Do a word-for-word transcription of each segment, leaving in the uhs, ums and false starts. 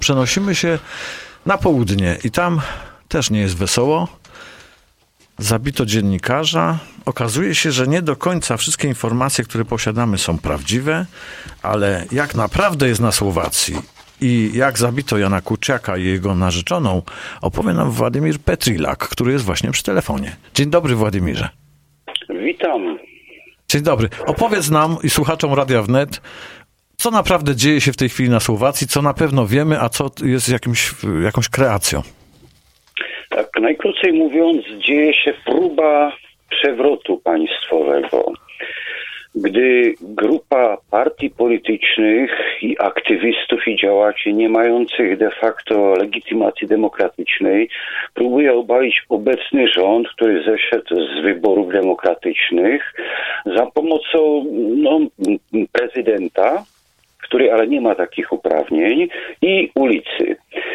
Przenosimy się na południe i tam też nie jest wesoło. Zabito dziennikarza. Okazuje się, że nie do końca wszystkie informacje, które posiadamy, są prawdziwe, ale jak naprawdę jest na Słowacji i jak zabito Jana Kuciaka i jego narzeczoną, opowie nam Władimir Petrilak, który jest właśnie przy telefonie. Dzień dobry, Władimirze. Witam. Dzień dobry. Opowiedz nam i słuchaczom Radia Wnet, co naprawdę dzieje się w tej chwili na Słowacji, co na pewno wiemy, a co jest jakimś, jakąś kreacją. Tak, najkrócej mówiąc, dzieje się próba przewrotu państwowego, gdy grupa partii politycznych i aktywistów i działaczy nie mających de facto legitymacji demokratycznej próbuje obalić obecny rząd, który zeszedł z wyborów demokratycznych za pomocą no, prezydenta, który ale nie ma takich uprawnień, i ulicy.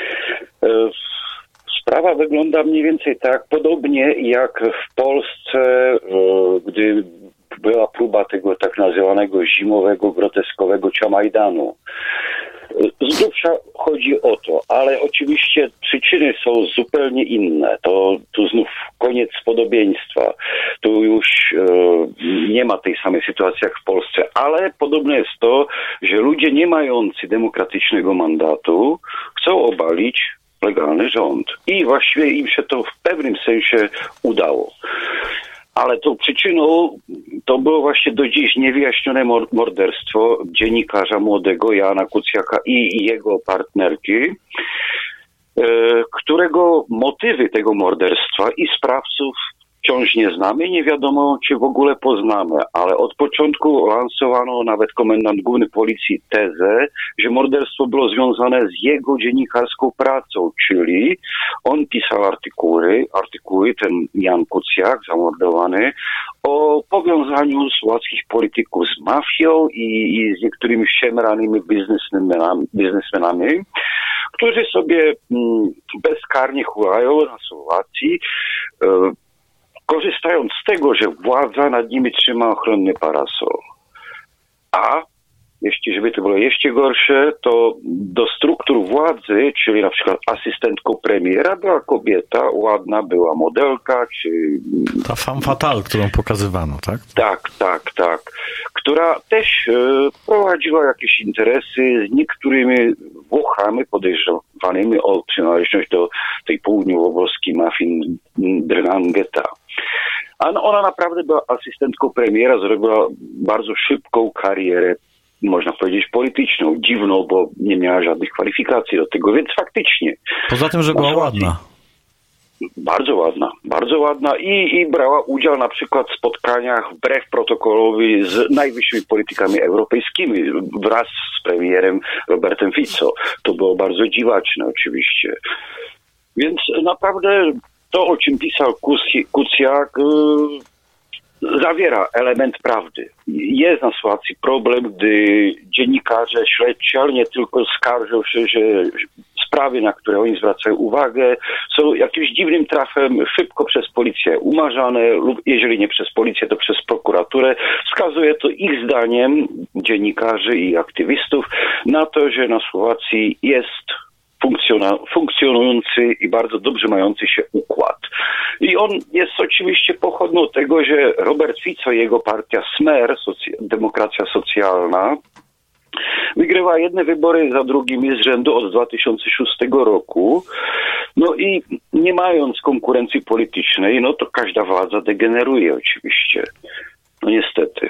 Sprawa wygląda mniej więcej tak, podobnie jak w Polsce, gdy była próba tego tak nazywanego zimowego, groteskowego Ciamajdanu. Z grubsza chodzi o to, ale oczywiście przyczyny są zupełnie inne. To tu znów koniec podobieństwa. Tu już e, nie ma tej samej sytuacji jak w Polsce, ale podobne jest to, że ludzie nie mający demokratycznego mandatu chcą obalić legalny rząd. I właściwie im się to w pewnym sensie udało. Ale tą przyczyną to było właśnie do dziś niewyjaśnione morderstwo dziennikarza młodego Jana Kuciaka i jego partnerki, którego motywy tego morderstwa i sprawców wciąż nie znamy i nie wiadomo, czy w ogóle poznamy, ale od początku lansowano nawet komendant główny policji tezę, że morderstwo było związane z jego dziennikarską pracą, czyli on pisał artykuły, artykuły ten Jan Kuciak, zamordowany, o powiązaniu słowackich polityków z mafią i, i z niektórymi szemranymi biznesmenami, biznesmenami, którzy sobie mm, bezkarnie hulają na Słowacji, e, korzystając z tego, że władza nad nimi trzyma ochronny parasol. A jeśli, żeby to było jeszcze gorsze, to do struktur władzy, czyli na przykład asystentką premiera, była kobieta, ładna, była modelka, czy... Ta femme fatale, którą pokazywano, tak? Tak, tak, tak. Która też e, prowadziła jakieś interesy z niektórymi Włochami podejrzewanymi o przynależność do tej południowo-włoskiej mafii Ndrangheta. A ona naprawdę była asystentką premiera, zrobiła bardzo szybką karierę, można powiedzieć, polityczną. Dziwną, bo nie miała żadnych kwalifikacji do tego, więc faktycznie. Poza tym, że była ładna. Bardzo ładna, bardzo ładna i, i brała udział na przykład w spotkaniach wbrew protokolowi z najwyższymi politykami europejskimi wraz z premierem Robertem Fico. To było bardzo dziwaczne oczywiście. Więc naprawdę to, o czym pisał Kuciak, yy, zawiera element prawdy. Jest na Słowacji problem, gdy dziennikarze, śledczy, ale nie tylko, skarżą się, że sprawy, na które oni zwracają uwagę, są jakimś dziwnym trafem szybko przez policję umarzane lub jeżeli nie przez policję, to przez prokuraturę. Wskazuje to ich zdaniem, dziennikarzy i aktywistów, na to, że na Słowacji jest funkcjonujący i bardzo dobrze mający się układ. I on jest oczywiście pochodną tego, że Robert Fico i jego partia Smer, Socja- Demokracja Socjalna, wygrywa jedne wybory za drugimi z rzędu od dwa tysiące szóstego roku. No i nie mając konkurencji politycznej, no to każda władza degeneruje oczywiście. No niestety.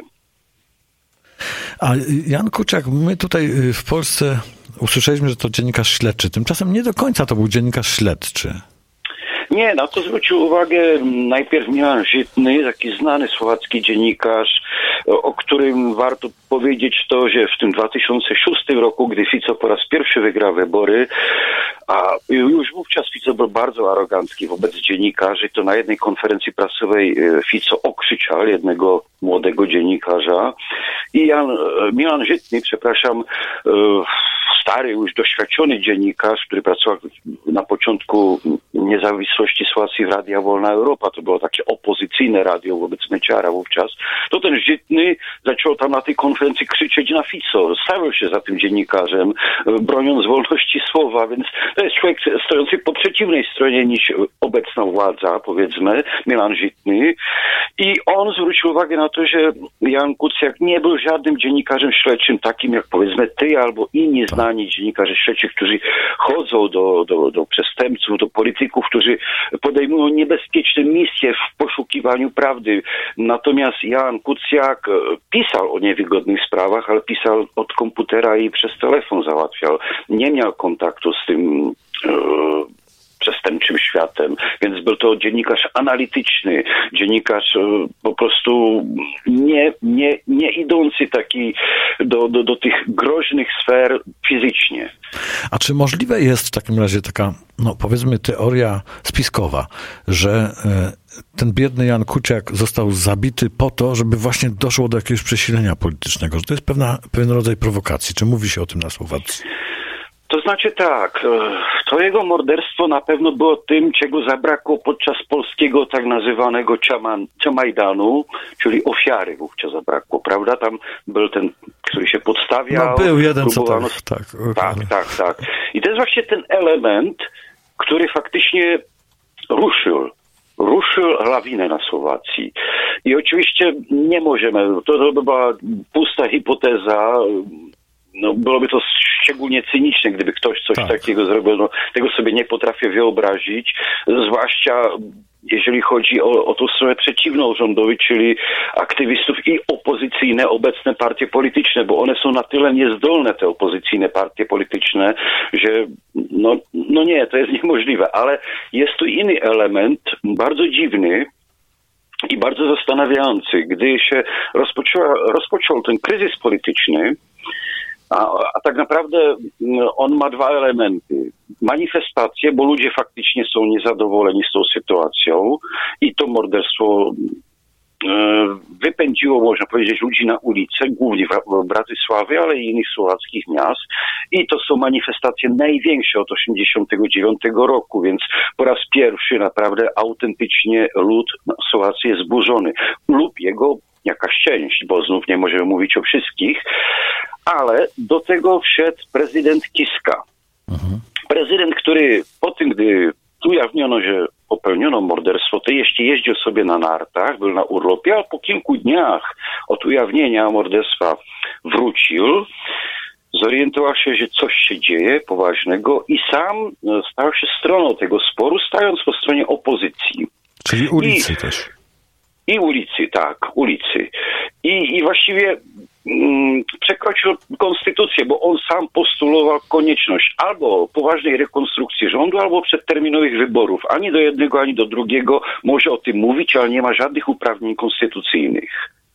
A Jan Kuciak, my tutaj w Polsce usłyszeliśmy, że to dziennikarz śledczy. Tymczasem nie do końca to był dziennikarz śledczy. Nie, na to zwrócił uwagę najpierw Milan Żytny, taki znany słowacki dziennikarz, o którym warto powiedzieć to, że w tym dwa tysiące szóstym roku, gdy Fico po raz pierwszy wygrał wybory, A już wówczas Fico był bardzo arogancki wobec dziennikarzy. To na jednej konferencji prasowej Fico okrzyczał jednego młodego dziennikarza i Jan, Milan Żytny, przepraszam, stary, już doświadczony dziennikarz, który pracował na początku niezawisłości Słowacji w Radia Wolna Europa, to było takie opozycyjne radio wobec Mečiara wówczas, to ten Żytny zaczął tam na tej konferencji krzyczeć na Fico. Stawiał się za tym dziennikarzem, broniąc wolności słowa, więc to jest człowiek stojący po przeciwnej stronie niż obecna władza, powiedzmy, Milan Żytny. I on zwrócił uwagę na to, że Jan Kuciak nie był żadnym dziennikarzem śledczym takim jak powiedzmy ty albo inni znani dziennikarze śledczy, którzy chodzą do, do, do przestępców, do polityków, którzy podejmują niebezpieczne misje w poszukiwaniu prawdy. Natomiast Jan Kuciak pisał o niewygodnych sprawach, ale pisał od komputera i przez telefon załatwiał. Nie miał kontaktu z tym e, przestępczym światem, więc był to dziennikarz analityczny, dziennikarz e, po prostu nie, nie, nie idący taki do, do, do tych groźnych sfer fizycznie. A czy możliwe jest w takim razie taka, no powiedzmy, teoria spiskowa, że e, ten biedny Jan Kuciak został zabity po to, żeby właśnie doszło do jakiegoś przesilenia politycznego, że to jest pewna, pewien rodzaj prowokacji? Czy mówi się o tym na Słowacji? To znaczy tak, to jego morderstwo na pewno było tym, czego zabrakło podczas polskiego tak nazywanego Ciamajdanu, czyli ofiary wówczas zabrakło, prawda? Tam był ten, który się podstawiał. No był jeden, próbowano... co tak. Tak, tak, tak, tak. I to jest właśnie ten element, który faktycznie ruszył. ruszył lawinę na Słowacji. I oczywiście nie możemy, to, to była pusta hipoteza, no, byłoby to szczególnie cyniczne, gdyby ktoś coś tak. takiego zrobił. No, tego sobie nie potrafię wyobrazić, zwłaszcza jeżeli chodzi o, o tą stronę przeciwną rządowi, czyli aktywistów i opozycyjne obecne partie polityczne, bo one są na tyle niezdolne, te opozycyjne partie polityczne, że no, no nie, to jest niemożliwe. Ale jest tu inny element, bardzo dziwny i bardzo zastanawiający. Gdy się rozpoczęła, rozpoczął ten kryzys polityczny, A, a tak naprawdę on ma dwa elementy. Manifestacje, bo ludzie faktycznie są niezadowoleni z tą sytuacją i to morderstwo e, wypędziło, można powiedzieć, ludzi na ulicę, głównie w Bratysławie, ale i innych słowackich miast. I to są manifestacje największe od osiemdziesiątego dziewiątego roku, więc po raz pierwszy naprawdę autentycznie lud Słowacji jest zburzony. Lub jego jakaś część, bo znów nie możemy mówić o wszystkich, ale do tego wszedł prezydent Kiska. Mhm. Prezydent, który po tym, gdy ujawniono, że popełniono morderstwo, to jeszcze jeździł sobie na nartach, był na urlopie, a po kilku dniach od ujawnienia morderstwa wrócił, zorientował się, że coś się dzieje poważnego i sam stał się stroną tego sporu, stając po stronie opozycji. Czyli ulicy I, też. I ulicy, tak, ulicy. I, i właściwie mm, przekroczył konstytucję, bo on sam postulował konieczność albo poważnej rekonstrukcji rządu, albo przedterminowych wyborów. Ani do jednego, ani do drugiego może o tym mówić, ale nie ma żadnych uprawnień konstytucyjnych.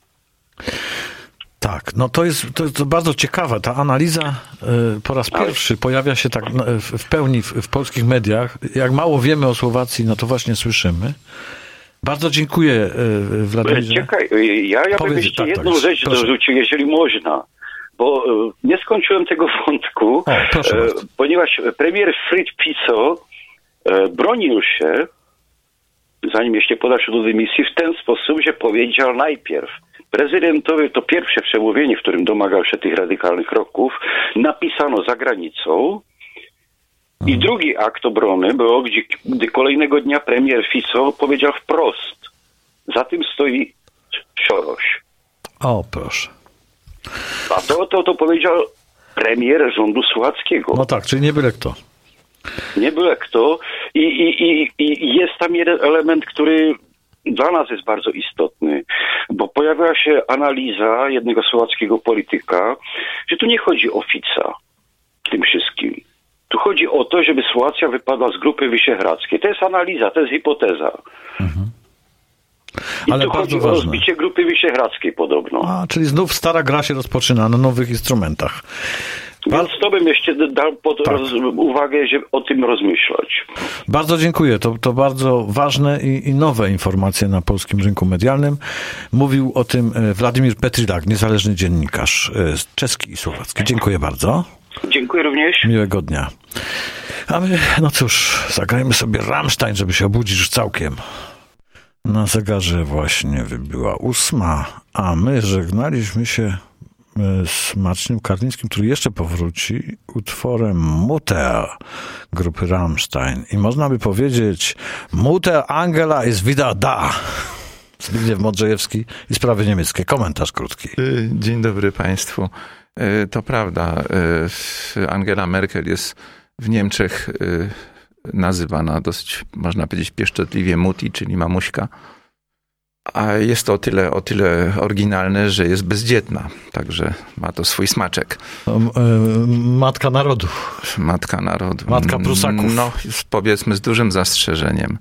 Tak, no to jest, to jest bardzo ciekawe. Ta analiza y, po raz pierwszy pojawia się tak w, w pełni w, w polskich mediach. Jak mało wiemy o Słowacji, no to właśnie słyszymy. Bardzo dziękuję, Władimirze. Czekaj, ja, ja bym jeszcze tak, jedną tak, rzecz proszę. dorzucił, jeżeli można, bo nie skończyłem tego wątku, o, ponieważ premier Fritz Fico bronił się, zanim jeszcze podał się do dymisji, w ten sposób, że powiedział najpierw prezydentowi, to pierwsze przemówienie, w którym domagał się tych radykalnych kroków, napisano za granicą. I drugi akt obrony było, gdzie, gdy kolejnego dnia premier Fico powiedział wprost, za tym stoi Soros. O, proszę. A to, to, to powiedział premier rządu słowackiego. No tak, czyli nie byle kto. Nie byle kto. I, i, i, i jest tam jeden element, który dla nas jest bardzo istotny, bo pojawiła się analiza jednego słowackiego polityka, że tu nie chodzi o Fica tym wszystkim. Tu chodzi o to, żeby Słowacja wypadła z Grupy Wyszehradzkiej. To jest analiza, to jest hipoteza. Mhm. I Ale tu bardzo chodzi ważne. o rozbicie Grupy Wyszehradzkiej podobno. A, czyli znów stara gra się rozpoczyna na nowych instrumentach. Więc to bym jeszcze dał pod tak. roz, uwagę, żeby o tym rozmyślać. Bardzo dziękuję. To, to bardzo ważne i, i nowe informacje na polskim rynku medialnym. Mówił o tym Władimir Petrilak, niezależny dziennikarz czeski i słowacki. Dziękuję bardzo. Dziękuję również. Miłego dnia. A my, no cóż, zagrajmy sobie Rammstein, żeby się obudzić już całkiem. Na zegarze właśnie wybiła ósma, a my żegnaliśmy się z Marcinem Karlińskim, który jeszcze powróci utworem Mutter grupy Rammstein. I można by powiedzieć, Mutter Angela ist wieder da. Zbigniew Modrzejewski i sprawy niemieckie. Komentarz krótki. Dzień dobry Państwu. To prawda, Angela Merkel jest w Niemczech nazywana dosyć, można powiedzieć, pieszczotliwie Mutti, czyli mamuśka. A jest to o tyle, o tyle oryginalne, że jest bezdzietna. Także ma to swój smaczek. Matka narodu. Matka narodu. Matka Prusaków. No, powiedzmy z dużym zastrzeżeniem.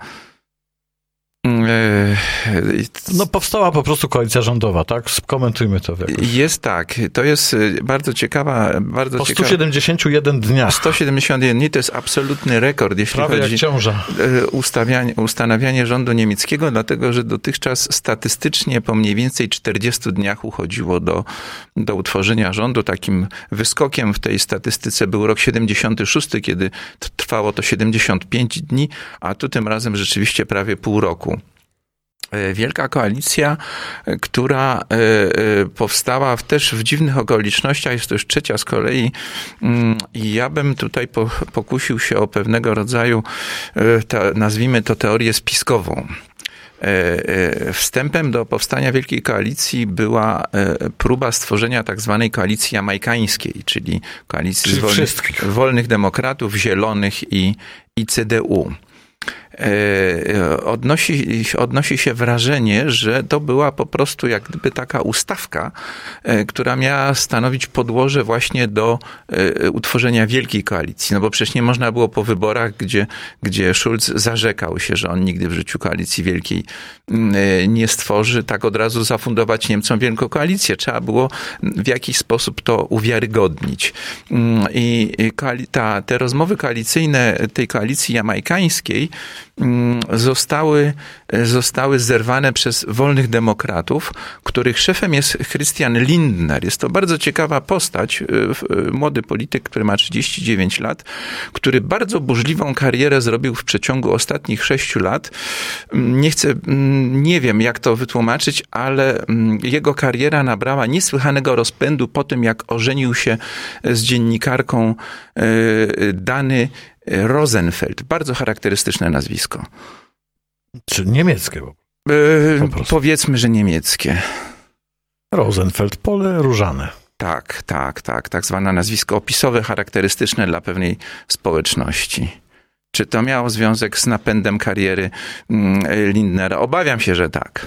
No powstała po prostu koalicja rządowa, tak? Skomentujmy to jakoś. Jest tak. To jest bardzo ciekawa... Bardzo po ciekawa, sto siedemdziesięciu jeden dniach. sto siedemdziesiąt jeden dni to jest absolutny rekord, jeśli prawie chodzi jak ciąża. o ustawianie, ustanawianie rządu niemieckiego, dlatego że dotychczas statystycznie po mniej więcej czterdziestu dniach uchodziło do, do utworzenia rządu. Takim wyskokiem w tej statystyce był rok siedemdziesiąty szósty, kiedy trwało to siedemdziesiąt pięć dni, a tu tym razem rzeczywiście prawie pół roku. Wielka koalicja, która powstała też w dziwnych okolicznościach, jest to już trzecia z kolei i ja bym tutaj pokusił się o pewnego rodzaju, nazwijmy to teorię spiskową. Wstępem do powstania Wielkiej Koalicji była próba stworzenia tak zwanej koalicji jamajkańskiej, czyli koalicji czyli wolnych, wolnych demokratów, zielonych i, i C D U. Odnosi, odnosi się wrażenie, że to była po prostu jak gdyby taka ustawka, która miała stanowić podłoże właśnie do utworzenia wielkiej koalicji. No bo przecież nie można było po wyborach, gdzie, gdzie Schulz zarzekał się, że on nigdy w życiu koalicji wielkiej nie stworzy, tak od razu zafundować Niemcom wielką koalicję. Trzeba było w jakiś sposób to uwiarygodnić. I ta, te rozmowy koalicyjne tej koalicji jamajkańskiej zostały, zostały zerwane przez wolnych demokratów, których szefem jest Christian Lindner. Jest to bardzo ciekawa postać, młody polityk, który ma trzydzieści dziewięć lat, który bardzo burzliwą karierę zrobił w przeciągu ostatnich sześciu lat. Nie chcę, nie wiem jak to wytłumaczyć, ale jego kariera nabrała niesłychanego rozpędu po tym, jak ożenił się z dziennikarką Dany Rosenfeld. Bardzo charakterystyczne nazwisko. Czy niemieckie? Yy, powiedzmy, że niemieckie. Rosenfeld, pole różane. Tak, tak, tak. Tak zwane nazwisko opisowe, charakterystyczne dla pewnej społeczności. Czy to miało związek z napędem kariery Lindnera? Obawiam się, że tak.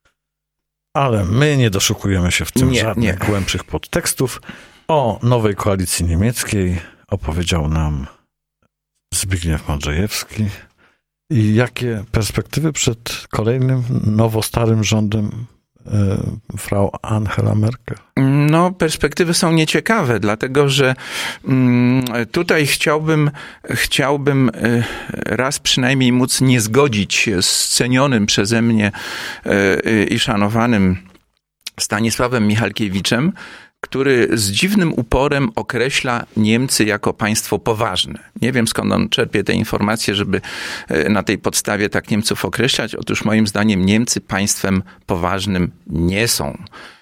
Ale my nie doszukujemy się w tym nie, żadnych nie. głębszych podtekstów. O nowej koalicji niemieckiej opowiedział nam Zbigniew Modrzejewski. I jakie perspektywy przed kolejnym, nowo-starym rządem y, frau Angela Merkel? No, perspektywy są nieciekawe, dlatego że y, tutaj chciałbym, chciałbym y, raz przynajmniej móc nie zgodzić się z cenionym przeze mnie y, i szanowanym Stanisławem Michalkiewiczem, który z dziwnym uporem określa Niemcy jako państwo poważne. Nie wiem, skąd on czerpie te informacje, żeby na tej podstawie tak Niemców określać. Otóż moim zdaniem Niemcy państwem poważnym nie są.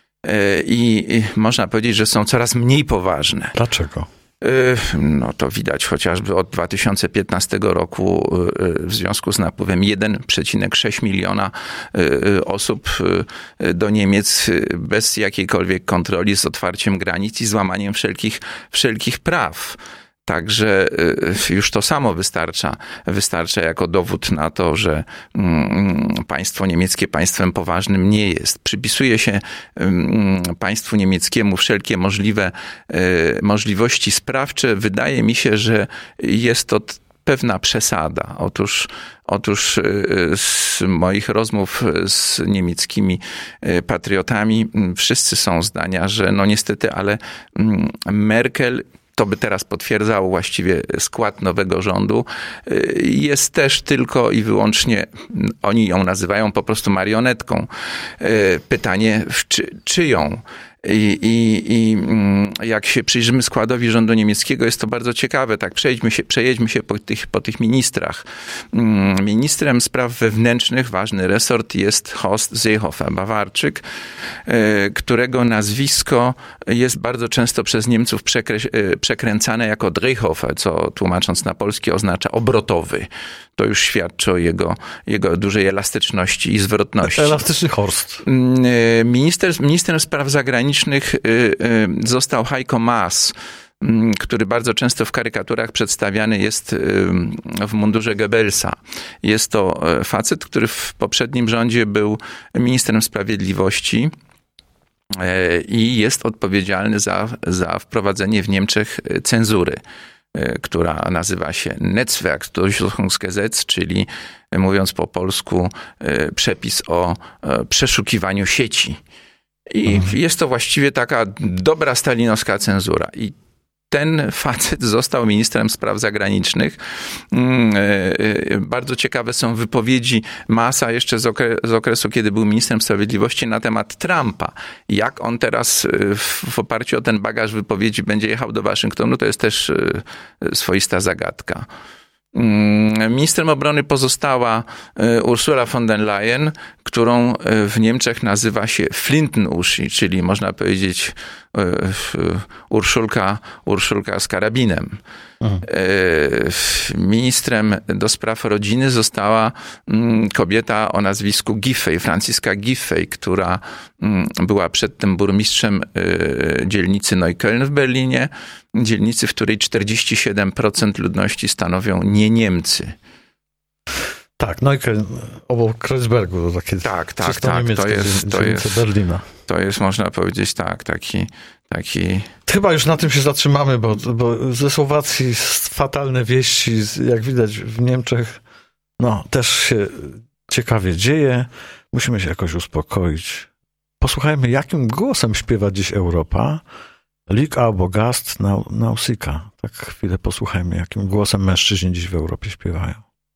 I można powiedzieć, że są coraz mniej poważne. Dlaczego? No to widać chociażby od dwa tysiące piętnastego roku w związku z napływem jeden przecinek sześć miliona osób do Niemiec bez jakiejkolwiek kontroli, z otwarciem granic i złamaniem wszelkich, wszelkich praw. Także już to samo wystarcza, wystarcza jako dowód na to, że państwo niemieckie państwem poważnym nie jest. Przypisuje się państwu niemieckiemu wszelkie możliwe możliwości sprawcze. Wydaje mi się, że jest to pewna przesada. Otóż, otóż z moich rozmów z niemieckimi patriotami wszyscy są zdania, że no niestety, ale Merkel to by teraz potwierdzało właściwie skład nowego rządu, jest też tylko i wyłącznie, oni ją nazywają po prostu marionetką. Pytanie, czy, czyją? I, i, I jak się przyjrzymy składowi rządu niemieckiego, jest to bardzo ciekawe. Tak, przejdźmy się, przejedźmy się po tych, po tych ministrach. Ministrem spraw wewnętrznych, ważny resort, jest Horst Seehofer, Bawarczyk, którego nazwisko jest bardzo często przez Niemców przekre- przekręcane jako Drehhofer, co tłumacząc na polski oznacza obrotowy. To już świadczy o jego, jego dużej elastyczności i zwrotności. Elastyczny Horst. Minister, ministrem spraw zagranicznych został Heiko Maas, który bardzo często w karykaturach przedstawiany jest w mundurze Goebbelsa. Jest to facet, który w poprzednim rządzie był ministrem sprawiedliwości i jest odpowiedzialny za, za wprowadzenie w Niemczech cenzury, która nazywa się Netzwerkdurchsuchungsgesetz, czyli mówiąc po polsku przepis o przeszukiwaniu sieci. I mhm. jest to właściwie taka dobra stalinowska cenzura. I ten facet został ministrem spraw zagranicznych. Bardzo ciekawe są wypowiedzi Maasa jeszcze z, okre- z okresu, kiedy był ministrem sprawiedliwości na temat Trumpa. Jak on teraz w, w oparciu o ten bagaż wypowiedzi będzie jechał do Waszyngtonu, to jest też swoista zagadka. Ministrem obrony pozostała Ursula von der Leyen, którą w Niemczech nazywa się Flintenuschi, czyli można powiedzieć Urszulka, Urszulka z karabinem. Mhm. Ministrem do spraw rodziny została kobieta o nazwisku Giffey, Franciska Giffey, która była przedtem burmistrzem dzielnicy Neukölln w Berlinie, dzielnicy, w której czterdzieści siedem procent ludności stanowią nie Niemcy. Tak, Neukölln obok Kreuzbergu, to takie tak, tak, tak, to jest, to jest Berlina. To jest, można powiedzieć, tak, taki, taki... Chyba już na tym się zatrzymamy, bo, bo ze Słowacji fatalne wieści, jak widać w Niemczech, no też się ciekawie dzieje. Musimy się jakoś uspokoić. Posłuchajmy, jakim głosem śpiewa dziś Europa. Lik albo Gast Nausicaa. Tak chwilę posłuchajmy, jakim głosem mężczyźni dziś w Europie śpiewają.